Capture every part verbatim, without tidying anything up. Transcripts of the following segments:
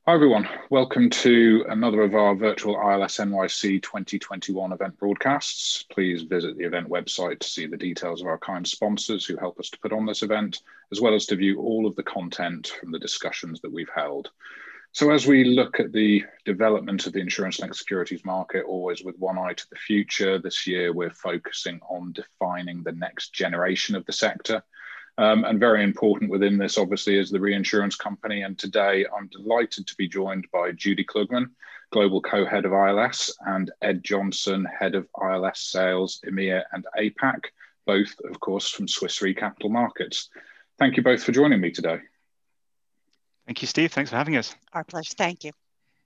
Hi everyone, welcome to another of our virtual I L S N Y C twenty twenty-one event broadcasts. Please visit the event website to see the details of our kind sponsors who help us to put on this event, as well as to view all of the content from the discussions that we've held. So as we look at the development of the insurance-linked securities market, always with one eye to the future, this year we're focusing on defining the next generation of the sector. Um, and very important within this, obviously, is the reinsurance company. And today I'm delighted to be joined by Judy Klugman, Global Co-Head of I L S, and Ed Johnson, Head of I L S Sales, EMEA and APAC, both, of course, from Swiss Re Capital Markets. Thank you both for joining me today. Thank you, Steve. Thanks for having us. Our pleasure. Thank you.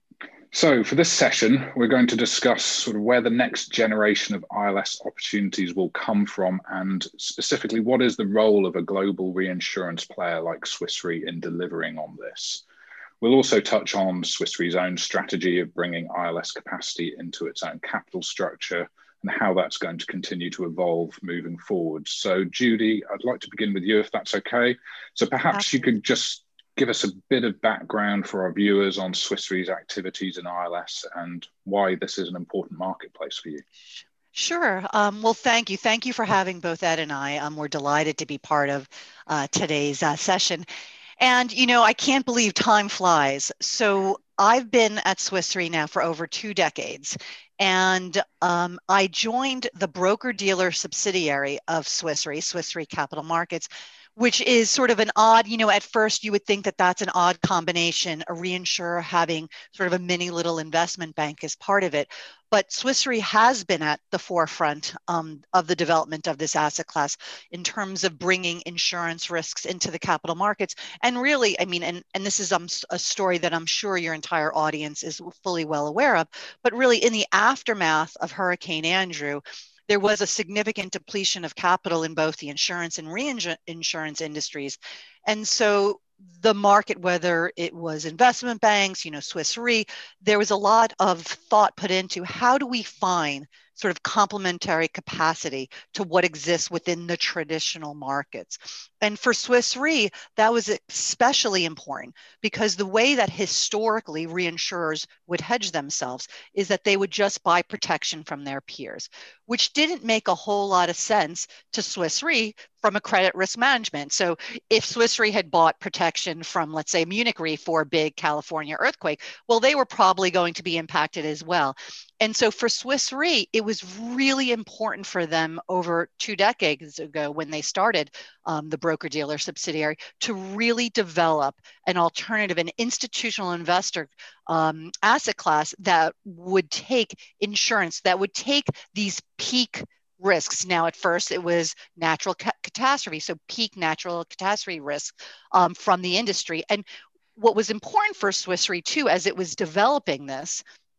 So for this session, we're going to discuss sort of where the next generation of I L S opportunities will come from, and specifically what is the role of a global reinsurance player like Swiss Re in delivering on this. We'll also touch on Swiss Re's own strategy of bringing I L S capacity into its own capital structure and how that's going to continue to evolve moving forward. So Judy, I'd like to begin with you if that's okay. So perhaps Absolutely. You could just give us a bit of background for our viewers on Swiss Re's activities in I L S and why this is an important marketplace for you. Sure. Um, well, thank you. Thank you for having both Ed and I. Um, we're delighted to be part of uh, today's uh, session. And, you know, I can't believe time flies. So I've been at Swiss Re now for over two decades. And um, I joined the broker-dealer subsidiary of Swiss Re, Swiss Re Capital Markets, which is sort of an odd, you know, at first you would think that that's an odd combination, a reinsurer having sort of a mini little investment bank as part of it. But Swiss Re has been at the forefront um, of the development of this asset class in terms of bringing insurance risks into the capital markets. And really, I mean, and, and this is um, a story that I'm sure your entire audience is fully well aware of, but really in the aftermath of Hurricane Andrew, there was a significant depletion of capital in both the insurance and reinsurance industries. And so the market, whether it was investment banks, you know, Swiss Re, there was a lot of thought put into how do we find sort of complementary capacity to what exists within the traditional markets. And for Swiss Re, that was especially important because the way that historically reinsurers would hedge themselves is that they would just buy protection from their peers, which didn't make a whole lot of sense to Swiss Re from a credit risk management. So if Swiss Re had bought protection from, let's say, Munich Re for a big California earthquake, well, they were probably going to be impacted as well. And so for Swiss Re, it was really important for them over two decades ago when they started um, the broker-dealer subsidiary to really develop an alternative, an institutional investor um, asset class that would take insurance, that would take these peak risks. Now, at first, it was natural ca- catastrophe, so peak natural catastrophe risk um, from the industry. And what was important for Swiss Re, too, as it was developing this,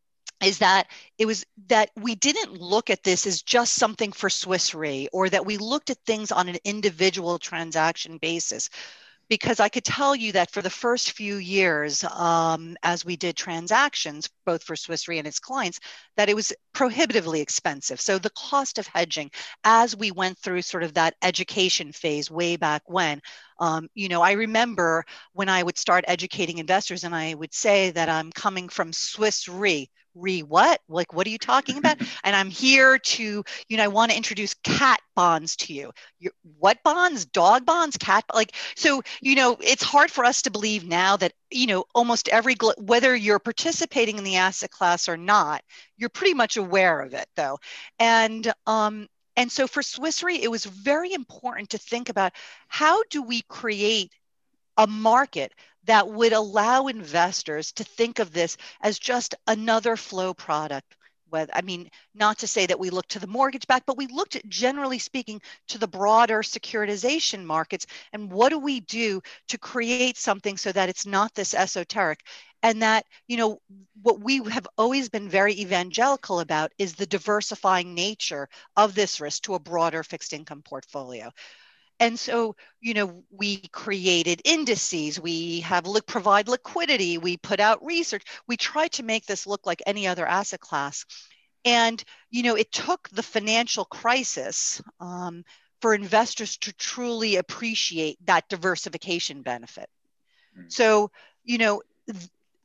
is that it was that we didn't look at this as just something for Swiss Re, or that we looked at things on an individual transaction basis. Because I could tell you that for the first few years, um, as we did transactions, both for Swiss Re and its clients, that it was prohibitively expensive. So the cost of hedging, as we went through sort of that education phase way back when, um, you know, I remember when I would start educating investors and I would say that I'm coming from Swiss Re. Re what? Like, what are you talking about? And I'm here to, you know, I want to introduce cat bonds to you. You're, what bonds? Dog bonds? Cat? Like, so, you know, it's hard for us to believe now that, you know, almost every, whether you're participating in the asset class or not, you're pretty much aware of it though. And, um, and so for Swiss Re, it was very important to think about how do we create a market that would allow investors to think of this as just another flow product. With, I mean, not to say that we look to the mortgage back, but we looked at, generally speaking, to the broader securitization markets. And what do we do to create something so that it's not this esoteric? And that, you know, what we have always been very evangelical about is the diversifying nature of this risk to a broader fixed income portfolio. And so, you know, we created indices, we have look, provide liquidity, we put out research, we tried to make this look like any other asset class. And, you know, it took the financial crisis um, for investors to truly appreciate that diversification benefit. Mm-hmm. So, you know,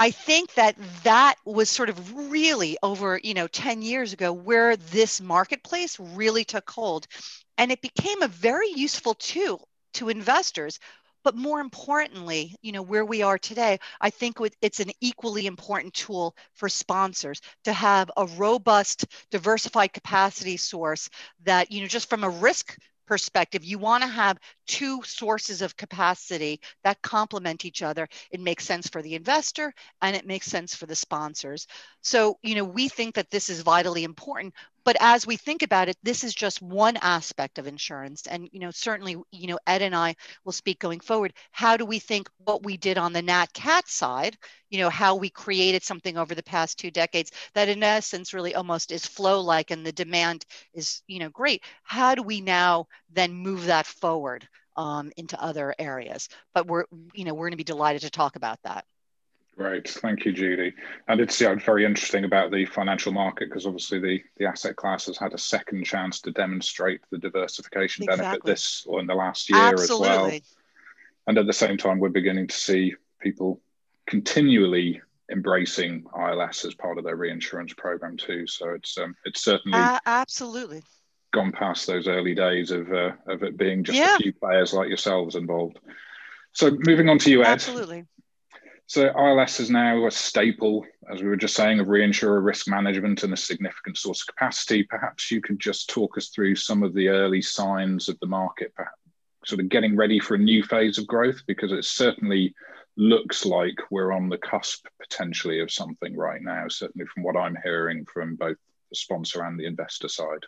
I think that that was sort of really over, you know, ten years ago where this marketplace really took hold. And it became a very useful tool to investors. But more importantly, you know, where we are today, I think it's an equally important tool for sponsors to have a robust, diversified capacity source that, you know, just from a risk perspective, you want to have two sources of capacity that complement each other. It makes sense for the investor and it makes sense for the sponsors. So, you know, we think that this is vitally important. But as we think about it, this is just one aspect of insurance. And, you know, certainly, you know, Ed and I will speak going forward. How do we think what we did on the Nat Cat side, you know, how we created something over the past two decades that in essence really almost is flow-like and the demand is, you know, great. How do we now then move that forward um, into other areas? But we're, you know, we're going to be delighted to talk about that. Great, thank you, Judy. And it's yeah, very interesting about the financial market because obviously the, the asset class has had a second chance to demonstrate the diversification Exactly. benefit this or in the last year Absolutely. as well. And at the same time, we're beginning to see people continually embracing I L S as part of their reinsurance program too. So it's um, it's certainly uh, absolutely gone past those early days of uh, of it being just yeah. a few players like yourselves involved. So moving on to you, Ed. Absolutely. So I L S is now a staple, as we were just saying, of reinsurer risk management and a significant source of capacity. Perhaps you could just talk us through some of the early signs of the market, perhaps sort of getting ready for a new phase of growth, because it certainly looks like we're on the cusp potentially of something right now, certainly from what I'm hearing from both the sponsor and the investor side.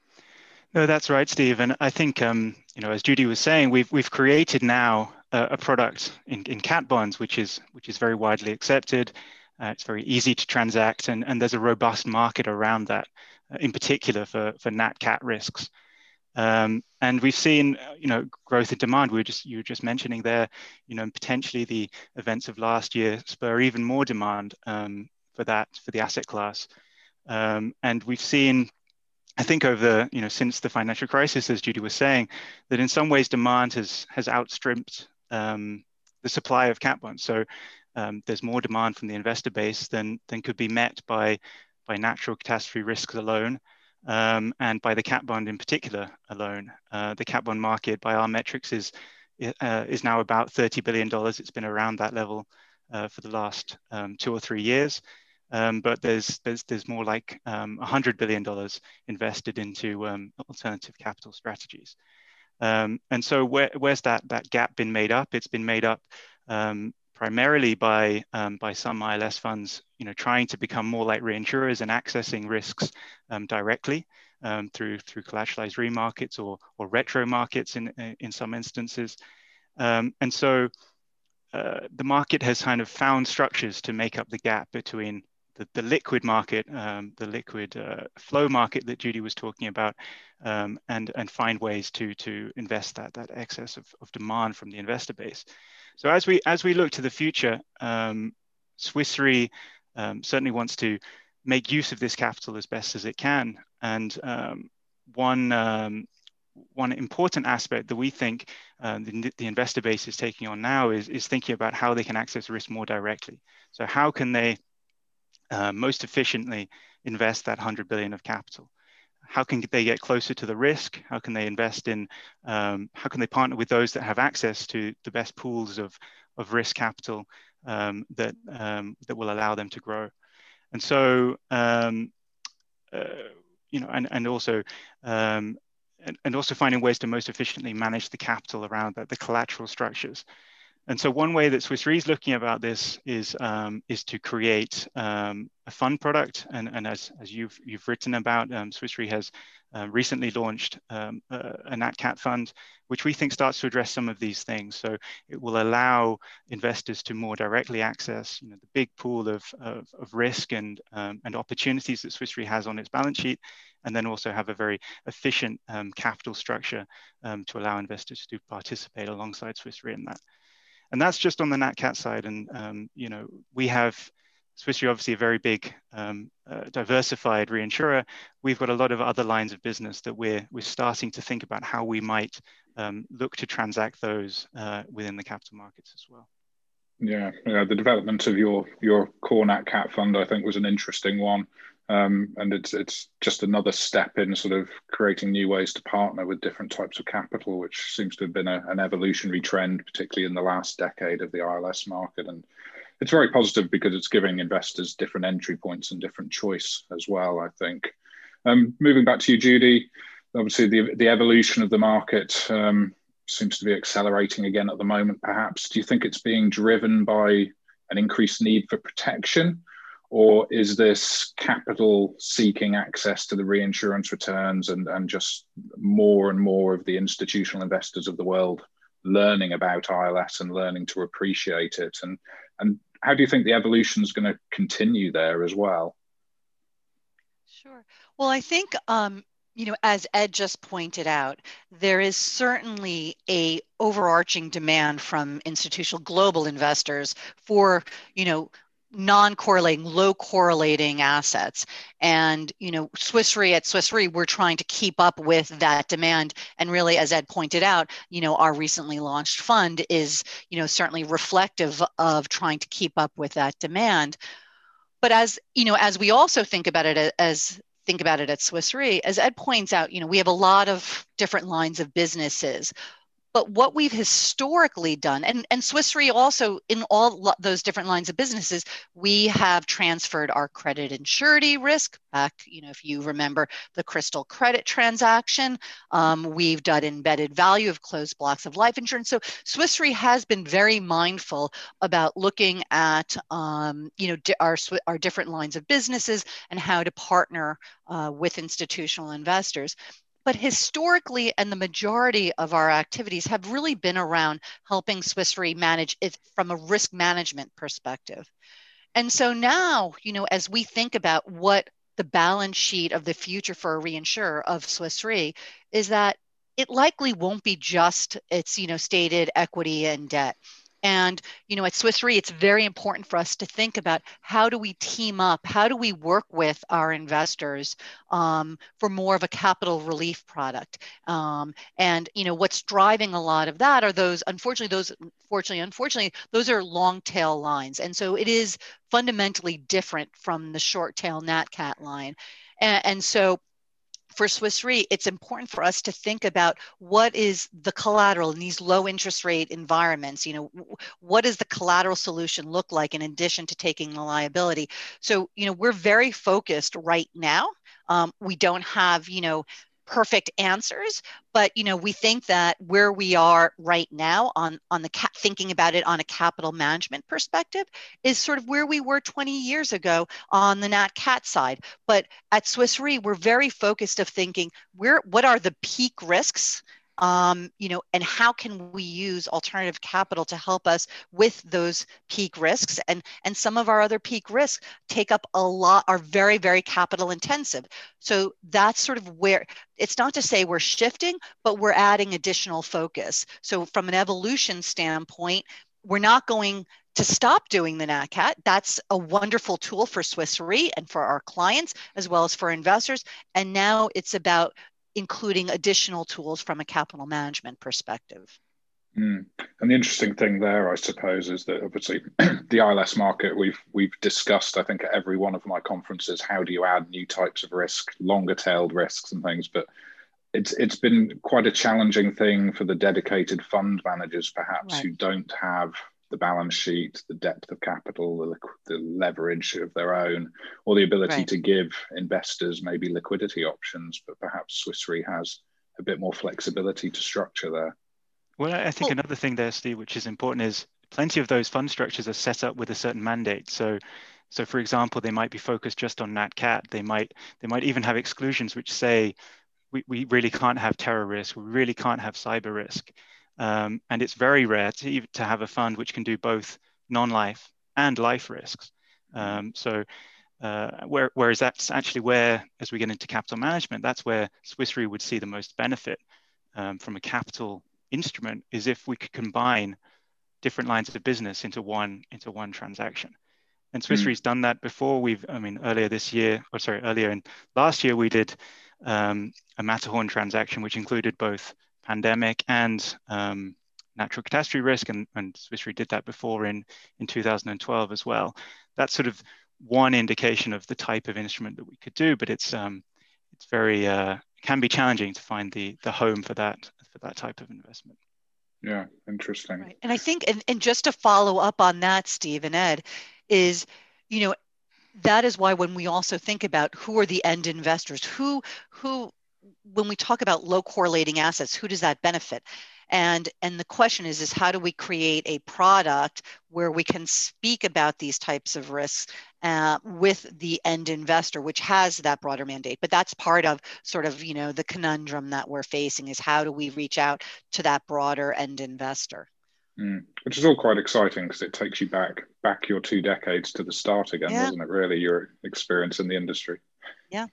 No, that's right, Steve. And I think, um, you know, as Judy was saying, we've we've created now a, a product in, in cat bonds, which is which is very widely accepted. Uh, it's very easy to transact, and, and there's a robust market around that, uh, in particular for for nat cat risks. Um, and we've seen, you know, growth in demand. We were just you were just mentioning there, you know, potentially the events of last year spur even more demand um, for that for the asset class. Um, and we've seen, I think, over the, you know, since the financial crisis, as Judy was saying, that in some ways demand has has outstripped um, the supply of cat bonds. So um, there's more demand from the investor base than than could be met by by natural catastrophe risks alone. Um, and by the cat bond in particular alone. Uh, the cat bond market, by our metrics, is uh, is now about thirty billion dollars. It's been around that level uh, for the last um, two or three years. Um, but there's, there's there's more like um, one hundred billion dollars invested into um, alternative capital strategies. Um, and so where, where's that, that gap been made up? It's been made up um, primarily by um, by some I L S funds, you know, trying to become more like reinsurers and accessing risks um, directly um, through through collateralized remarkets or or retro markets in in some instances, um, and so uh, the market has kind of found structures to make up the gap between the, the liquid market, um, the liquid uh, flow market that Judy was talking about, um, and and find ways to to invest that that excess of, of demand from the investor base. So as we as we look to the future, um, Swiss Re um, certainly wants to make use of this capital as best as it can. And um, one um, one important aspect that we think uh, the, the investor base is taking on now is, is thinking about how they can access risk more directly. So how can they uh, most efficiently invest that one hundred billion of capital? How can they get closer to the risk? How can they invest in, um, how can they partner with those that have access to the best pools of, of risk capital um, that, um, that will allow them to grow? And so, um, uh, you know, and, and also, um, and, and also finding ways to most efficiently manage the capital around that, the collateral structures. And so one way that Swiss Re is looking about this is um, is to create um, a fund product. And, and as, as you've, you've written about, um, Swiss Re has uh, recently launched um, a, a Nat Cat fund, which we think starts to address some of these things. So it will allow investors to more directly access, you know, the big pool of, of, of risk and, um, and opportunities that Swiss Re has on its balance sheet, and then also have a very efficient um, capital structure um, to allow investors to participate alongside Swiss Re in that. And that's just on the Nat Cat side. And, um, you know, we have, Swiss Re obviously a very big um, uh, diversified reinsurer. We've got a lot of other lines of business that we're, we're starting to think about how we might um, look to transact those uh, within the capital markets as well. Yeah, yeah. The development of your your core Nat Cat fund, I think, was an interesting one, um, and it's it's just another step in sort of creating new ways to partner with different types of capital, which seems to have been a, an evolutionary trend, particularly in the last decade of the I L S market. And it's very positive because it's giving investors different entry points and different choice as well, I think. Um, moving back to you, Judy, obviously the the evolution of the market. Um, seems to be accelerating again at the moment, perhaps. Do you think it's being driven by an increased need for protection, or is this capital seeking access to the reinsurance returns and, and just more and more of the institutional investors of the world learning about I L S and learning to appreciate it? And, and how do you think the evolution is going to continue there as well? Sure. Well, I think um, you know, as Ed just pointed out, there is certainly a overarching demand from institutional global investors for, you know, non-correlating, low correlating assets. And, you know, Swiss Re at Swiss Re, we're trying to keep up with that demand. And really, as Ed pointed out, you know, our recently launched fund is, you know, certainly reflective of trying to keep up with that demand. But as, you know, as we also think about it as think about it at Swiss Re, as Ed points out, you know, we have a lot of different lines of businesses. But what we've historically done, and, and Swiss Re also, in all lo- those different lines of businesses, we have transferred our credit and surety risk back, you know, if you remember the Crystal Credit transaction. Um, we've done embedded value of closed blocks of life insurance. So Swiss Re has been very mindful about looking at, um, you know, di- our, our different lines of businesses and how to partner uh, with institutional investors. But historically, and the majority of our activities have really been around helping Swiss Re manage it from a risk management perspective. And so now, you know, as we think about what the balance sheet of the future for a reinsurer of Swiss Re is, that it likely won't be just its, you know, stated equity and debt. And, you know, at Swiss Re, it's very important for us to think about how do we team up? How do we work with our investors um, for more of a capital relief product? Um, and, you know, what's driving a lot of that are those, unfortunately, those, fortunately, unfortunately, those are long tail lines. And so it is fundamentally different from the short tail Nat Cat line. And, and so for Swiss Re, it's important for us to think about what is the collateral in these low interest rate environments. You know, what does the collateral solution look like in addition to taking the liability? So, you know, we're very focused right now. Um, we don't have, you know, perfect answers, but you know, we think that where we are right now on on the cap, thinking about it on a capital management perspective, is sort of where we were twenty years ago on the Nat Cat side. But at Swiss Re, we're very focused of thinking where what are the peak risks, um, you know, and how can we use alternative capital to help us with those peak risks? And and some of our other peak risks take up a lot, are very, very capital intensive. So that's sort of where, it's not to say we're shifting, but we're adding additional focus. So from an evolution standpoint, we're not going to stop doing the Nat Cat. That's a wonderful tool for Swiss Re and for our clients, as well as for investors. And now it's about including additional tools from a capital management perspective. Mm. And the interesting thing there, I suppose, is that obviously the I L S market, we've we've discussed, I think, at every one of my conferences, how do you add new types of risk, longer tailed risks and things, but it's it's been quite a challenging thing for the dedicated fund managers, perhaps, right, who don't have the balance sheet, the depth of capital, the, the leverage of their own, or the ability right. to give investors maybe liquidity options, but perhaps Swiss Re has a bit more flexibility to structure there. Well, I think well, another thing there, Steve, which is important, is plenty of those fund structures are set up with a certain mandate. So, so for example, they might be focused just on Nat Cat. They might they might even have exclusions which say we, we really can't have terror risk, we really can't have cyber risk. Um, and it's very rare to, to have a fund which can do both non-life and life risks. Um, so uh, where, whereas that's actually where, as we get into capital management, that's where Swiss Re would see the most benefit um, from a capital instrument, is if we could combine different lines of business into one into one transaction. And Swiss mm. Re's done that before. We've, I mean, earlier this year, or sorry, earlier in last year, we did um, a Matterhorn transaction, which included both pandemic and um, natural catastrophe risk, and, and Swiss Re did that before in, in two thousand twelve as well. That's sort of one indication of the type of instrument that we could do, but it's um, it's very uh, can be challenging to find the the home for that for that type of investment. Yeah, interesting. Right. And I think, and, and just to follow up on that, Steve and Ed, is, you know, that is why when we also think about who are the end investors, who, who, when we talk about low correlating assets, who does that benefit? And, and the question is, is how do we create a product where we can speak about these types of risks uh, with the end investor, which has that broader mandate? But that's part of sort of, you know, the conundrum that we're facing, is how do we reach out to that broader end investor? Mm. Which is all quite exciting, because it takes you back back your two decades to the start again, yeah. doesn't it? Really, your experience in the industry. Yeah.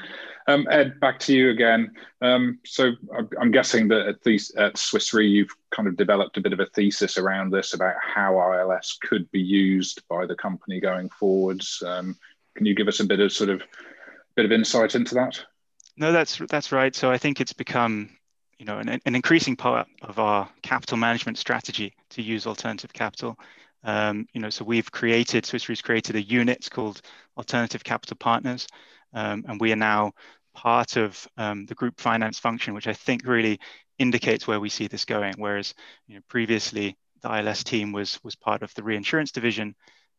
um, Ed, back to you again. Um, so I'm guessing that at least at Swiss Re, you've kind of developed a bit of a thesis around this, about how I L S could be used by the company going forwards. Um, can you give us a bit of sort of bit of insight into that? No, that's that's right. So I think it's become, you know, an, an increasing part of our capital management strategy to use alternative capital. Um, you know, so we've created, Swiss Re's created a unit called Alternative Capital Partners, um, and we are now part of um, the group finance function, which I think really indicates where we see this going. Whereas, you know, previously the I L S team was was part of the reinsurance division.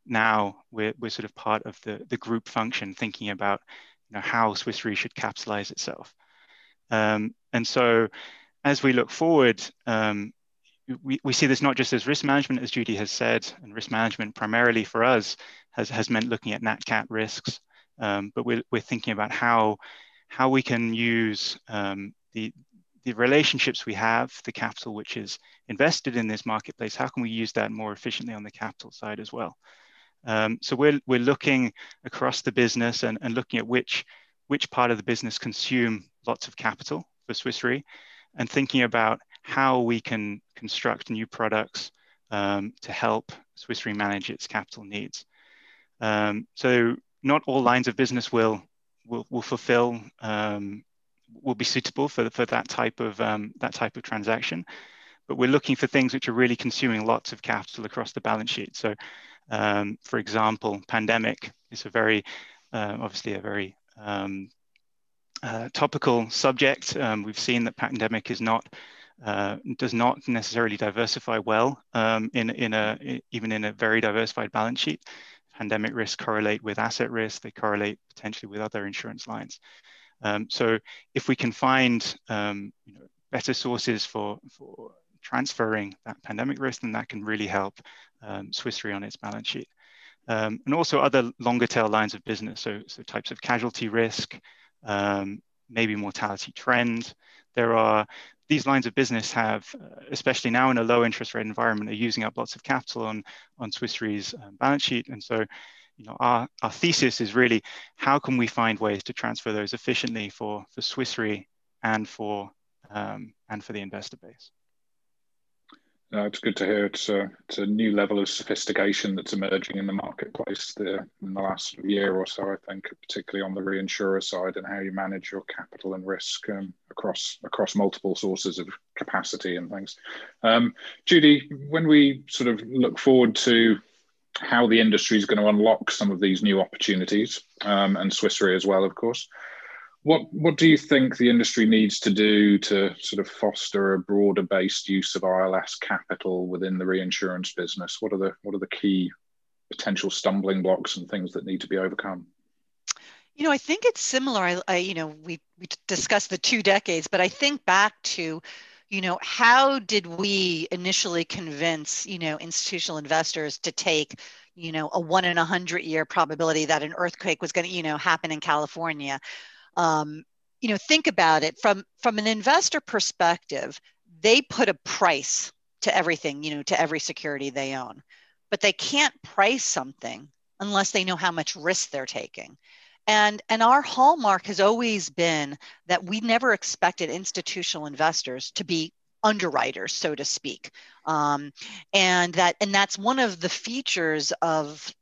Now we're we're sort of part of the the group function, thinking about, you know, how Swiss Re should capitalize itself. Um, and so as we look forward, um, we, we see this not just as risk management, as Judy has said, and risk management primarily for us has, has meant looking at nat cat risks, um, but we're, we're thinking about how, how we can use um, the, the relationships we have, the capital which is invested in this marketplace, how can we use that more efficiently on the capital side as well? Um, so we're, we're looking across the business and, and looking at which, which part of the business consume lots of capital for Swiss Re, and thinking about how we can construct new products um, to help Swiss Re manage its capital needs. Um, so not all lines of business will will, will fulfill, um, will be suitable for, for that type of um, that type of transaction, but we're looking for things which are really consuming lots of capital across the balance sheet. So, um, for example, pandemic is a very uh, obviously a very um, Uh, topical subject. Um, we've seen that pandemic is not uh, does not necessarily diversify well um, in in a even in a very diversified balance sheet. Pandemic risks correlate with asset risk. They correlate potentially with other insurance lines. Um, so if we can find um, you know, better sources for for transferring that pandemic risk, then that can really help um, Swiss Re on its balance sheet. Um, and also other longer tail lines of business. So so types of casualty risk. Um, maybe mortality trend. There are, these lines of business have, uh, especially now in a low interest rate environment, are using up lots of capital on, on Swiss Re's um, balance sheet. And so, you know, our, our thesis is really, how can we find ways to transfer those efficiently for, for Swiss Re and for, um, and for the investor base? No, it's good to hear. It's a, it's a new level of sophistication that's emerging in the marketplace there in the last year or so, I think, particularly on the reinsurer side, and how you manage your capital and risk um, across across multiple sources of capacity and things. Um, Judy, when we sort of look forward to how the industry is going to unlock some of these new opportunities, um, and Swiss Re as well, of course, What what do you think the industry needs to do to sort of foster a broader based use of I L S capital within the reinsurance business? What are the what are the key potential stumbling blocks and things that need to be overcome? You know, I think it's similar. I, I you know, we we discussed the two decades, but I think back to, you know, how did we initially convince, you know, institutional investors to take, you know, a one in a hundred year probability that an earthquake was going to, you know, happen in California? Um, you know, think about it from, from an investor perspective, they put a price to everything, you know, to every security they own, but they can't price something unless they know how much risk they're taking. And, and our hallmark has always been that we never expected institutional investors to be underwriters, so to speak. Um, and that, and that's one of the features of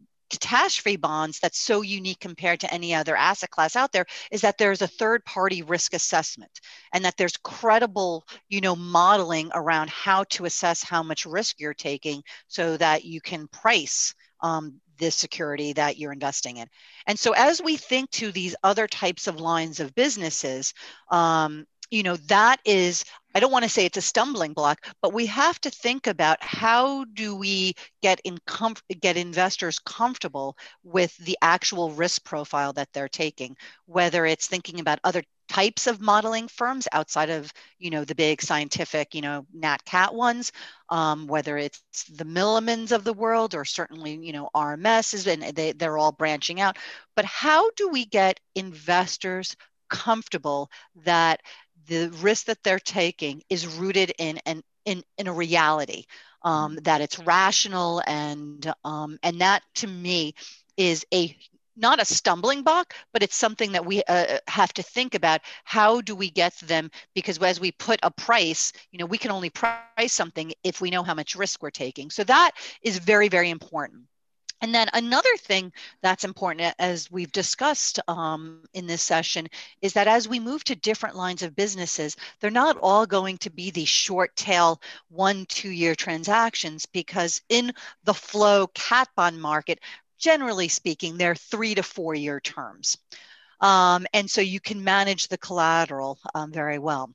catastrophe bonds that's so unique compared to any other asset class out there is that there's a third-party risk assessment, and that there's credible, you know, modeling around how to assess how much risk you're taking so that you can price um, this security that you're investing in. And so as we think to these other types of lines of businesses, um, you know, that is, I don't want to say it's a stumbling block, but we have to think about how do we get in comf- get investors comfortable with the actual risk profile that they're taking, whether it's thinking about other types of modeling firms outside of, you know, the big scientific, you know, Nat Cat ones, um, whether it's the Millimans of the world or certainly, you know, R M S is, and they, they're all branching out. But how do we get investors comfortable that the risk that they're taking is rooted in an in, in a reality, um, that it's rational, and um, and that to me is a not a stumbling block, but it's something that we uh, have to think about. How do we get them? Because as we put a price, you know, we can only price something if we know how much risk we're taking. So that is very, very important. And then another thing that's important, as we've discussed um, in this session, is that as we move to different lines of businesses, they're not all going to be these short tail one, two year transactions, because in the flow cat bond market, generally speaking, they're three to four year terms. Um, and so you can manage the collateral um, very well.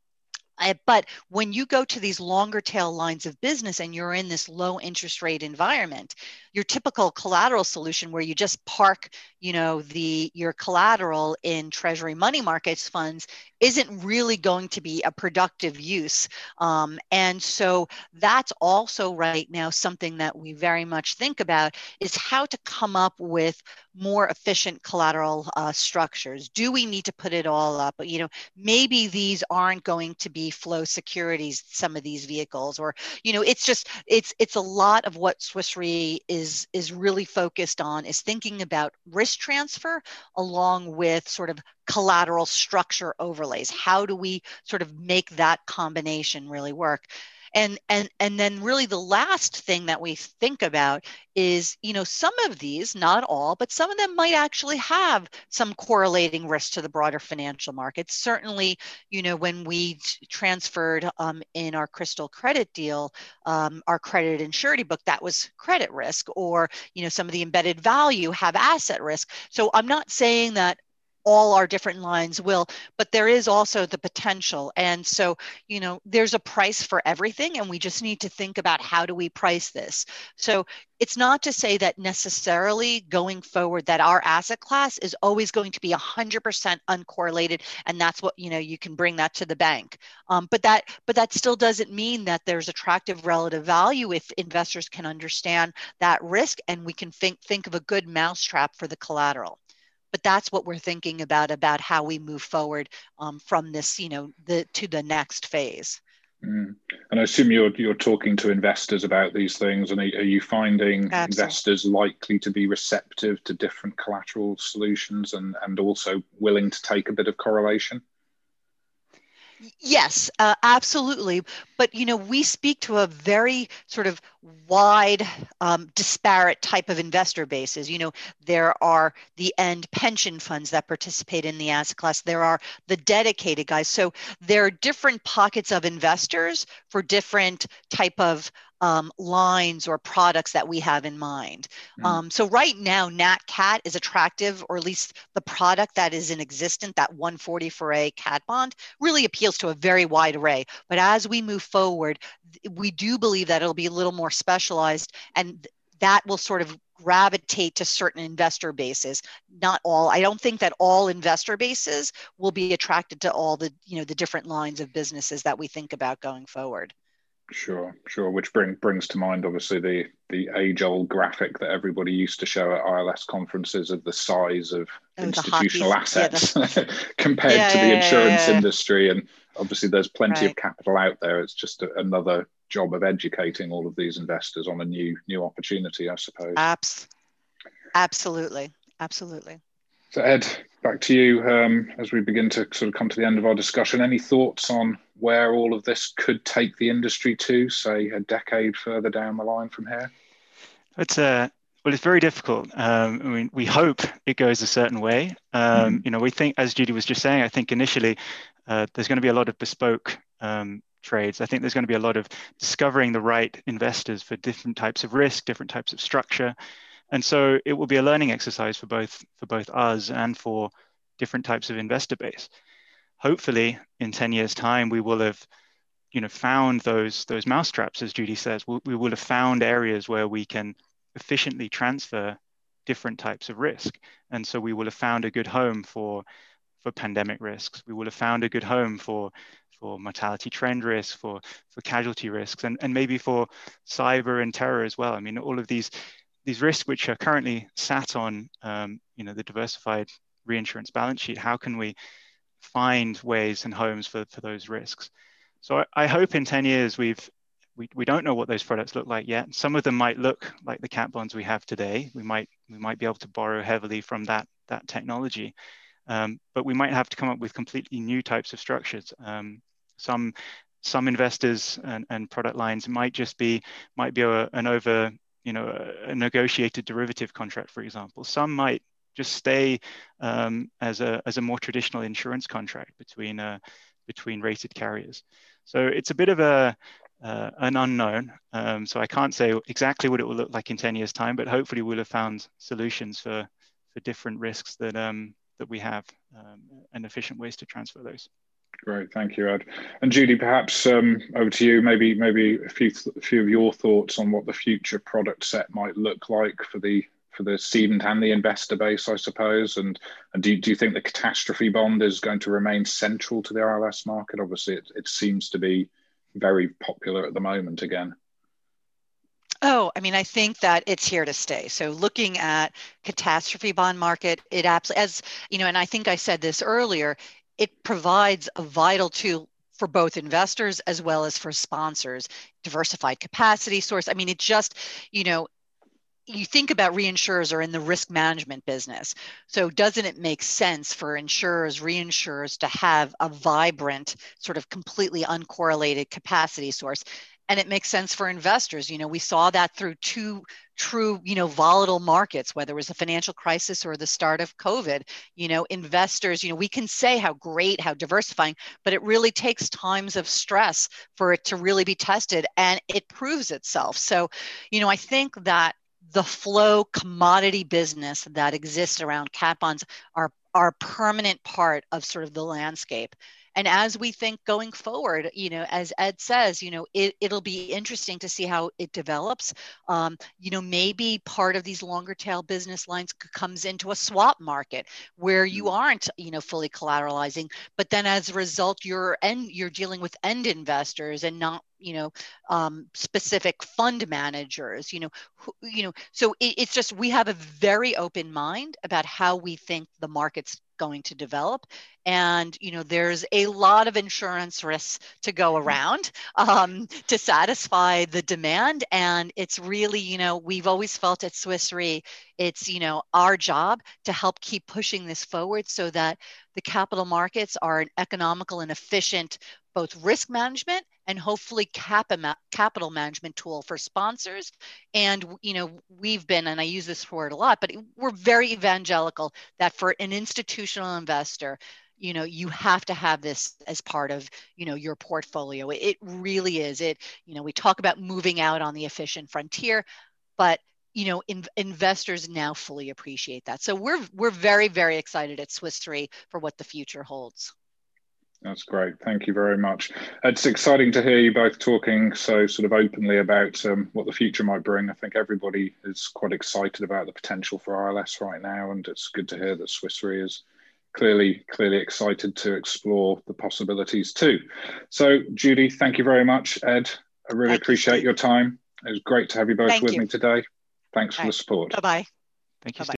I, but when you go to these longer tail lines of business and you're in this low interest rate environment, your typical collateral solution where you just park, you know, the your collateral in treasury money markets funds isn't really going to be a productive use. Um, and so that's also right now something that we very much think about, is how to come up with more efficient collateral uh, structures. Do we need to put it all up? You know, maybe these aren't going to be flow securities, some of these vehicles, or, you know, it's just, it's it's a lot of what Swiss Re is, is really focused on, is thinking about risk transfer along with sort of collateral structure overlays. How do we sort of make that combination really work? And, and, and then really the last thing that we think about is, you know, some of these, not all, but some of them might actually have some correlating risk to the broader financial markets. Certainly, you know, when we t- transferred um, in our Crystal Credit deal, um, our credit and surety book, that was credit risk, or, you know, some of the embedded value have asset risk. So I'm not saying that all our different lines will, but there is also the potential. And so, you know, there's a price for everything, and we just need to think about how do we price this. So it's not to say that necessarily going forward that our asset class is always going to be one hundred percent uncorrelated, and that's what, you know, you can bring that to the bank. Um, but that but that still doesn't mean that there's attractive relative value if investors can understand that risk, and we can think think of a good mousetrap for the collateral. But that's what we're thinking about, about how we move forward um, from this, you know, the to the next phase. Mm. And I assume you're you're talking to investors about these things, and are, are you finding Absolutely. investors likely to be receptive to different collateral solutions, and, and also willing to take a bit of correlation? Yes, uh, absolutely. But, you know, we speak to a very sort of wide, um, disparate type of investor bases. You know, there are the end pension funds that participate in the asset class. There are the dedicated guys. So there are different pockets of investors for different type of Um, lines or products that we have in mind. Mm. Um, so right now, Nat Cat is attractive, or at least the product that is in existence, that one forty-four A cat bond, really appeals to a very wide array. But as we move forward, we do believe that it'll be a little more specialized, and that will sort of gravitate to certain investor bases. Not all. I don't think that all investor bases will be attracted to all the, you know, the different lines of businesses that we think about going forward. Sure, sure. Which bring, brings to mind, obviously, the the age-old graphic that everybody used to show at I L S conferences of the size of oh, institutional assets yeah, the... compared yeah, to the yeah, insurance yeah, industry. And obviously, there's plenty right. of capital out there. It's just a, another job of educating all of these investors on a new new opportunity, I suppose. Abs- absolutely, absolutely. So Ed, back to you um, as we begin to sort of come to the end of our discussion. Any thoughts on where all of this could take the industry to, say, a decade further down the line from here? It's a Well, it's very difficult. Um, I mean, we hope it goes a certain way. Um, mm-hmm. You know, we think, as Judy was just saying, I think initially uh, there's going to be a lot of bespoke um, trades. I think there's going to be a lot of discovering the right investors for different types of risk, different types of structure. And so it will be a learning exercise for both for both us and for different types of investor base. Hopefully, in ten years' time, we will have, you know, found those those mousetraps, as Judy says. We, we will have found areas where we can efficiently transfer different types of risk. And so we will have found a good home for, for pandemic risks. We will have found a good home for, for mortality trend risk, for, for casualty risks, and, and maybe for cyber and terror as well. I mean, all of these, these risks which are currently sat on um, you know, the diversified reinsurance balance sheet, how can we find ways and homes for, for those risks? So I, I hope in ten years we've We, we don't know what those products look like yet. Some of them might look like the cat bonds we have today. We might we might be able to borrow heavily from that that technology, um, but we might have to come up with completely new types of structures. Um, some some investors and, and product lines might just be might be a, an over you know a, a negotiated derivative contract, for example. Some might just stay um, as a as a more traditional insurance contract between uh, between rated carriers. So it's a bit of a Uh, an unknown. Um, so I can't say exactly what it will look like in ten years' time, but hopefully we'll have found solutions for, for different risks that, um, that we have um, and efficient ways to transfer those. Great, thank you, Ed. And Judy, perhaps um, over to you, maybe maybe a few, a few of your thoughts on what the future product set might look like for the for the cedent and the investor base, I suppose. And, and do, do you think the catastrophe bond is going to remain central to the I L S market? Obviously, it, it seems to be very popular at the moment again. Oh, I mean, I think that it's here to stay. So looking at catastrophe bond market, it absolutely, as you know, and I think I said this earlier, it provides a vital tool for both investors as well as for sponsors, diversified capacity source. I mean, it just, you know, you think about reinsurers are in the risk management business. So doesn't it make sense for insurers, reinsurers to have a vibrant, sort of completely uncorrelated capacity source? And it makes sense for investors. You know, we saw that through two true, you know, volatile markets, whether it was the financial crisis or the start of COVID. You know, investors, you know, we can say how great, how diversifying, but it really takes times of stress for it to really be tested, and it proves itself. So, you know, I think that the flow commodity business that exists around cat bonds are, are a permanent part of sort of the landscape. And as we think going forward, you know, as Ed says, you know, it, it'll be interesting to see how it develops. Um, you know, maybe part of these longer tail business lines comes into a swap market where you aren't, you know, fully collateralizing, but then as a result, you're end, you're dealing with end investors and not, you know, um, specific fund managers, you know, who, you know, so it, it's just, we have a very open mind about how we think the market's going to develop. And, you know, there's a lot of insurance risks to go around um, to satisfy the demand. And it's really, you know, we've always felt at Swiss Re, it's, you know, our job to help keep pushing this forward so that the capital markets are an economical and efficient both risk management and hopefully cap capital management tool for sponsors. And, you know, we've been, and I use this word a lot, but we're very evangelical that for an institutional investor, you know, you have to have this as part of, you know, your portfolio. It really is. It, you know, we talk about moving out on the efficient frontier, but you know, in, investors now fully appreciate that. So we're we're very, very excited at Swiss Re for what the future holds. That's great. Thank you very much. It's exciting to hear you both talking so sort of openly about um, what the future might bring. I think everybody is quite excited about the potential for I L S right now, and it's good to hear that Swiss Re is clearly, clearly excited to explore the possibilities too. So, Judy, thank you very much. Ed, I really thank appreciate you, your time. It was great to have you both thank with you. me today. Thanks All for right. the support. Bye-bye. Thank you, Bye-bye. Steve.